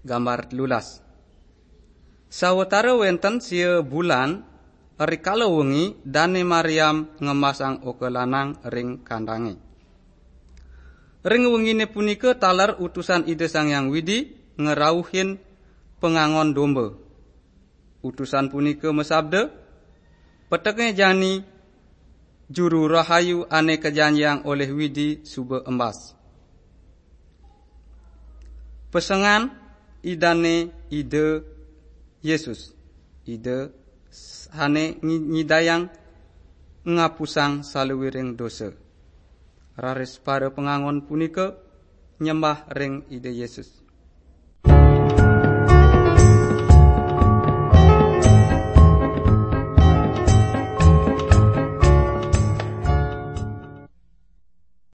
Gambar 13. Sawetara wenten sia bulan rikala wengi dane Maryam ngemasang oke lanang ring kandange. Ring wengine punika taler utusan Ida Sang Hyang Widi ngerauhin pengangon domba. Utusan punika mesabda, peteke jani juru rahayu ane kejanjian oleh Widi suba embas. Pesengan idane ide Yesus. Ide hane nyidayang ngapusang saluwiring dosa. Raris para pengangon punika nyembah ring ide Yesus.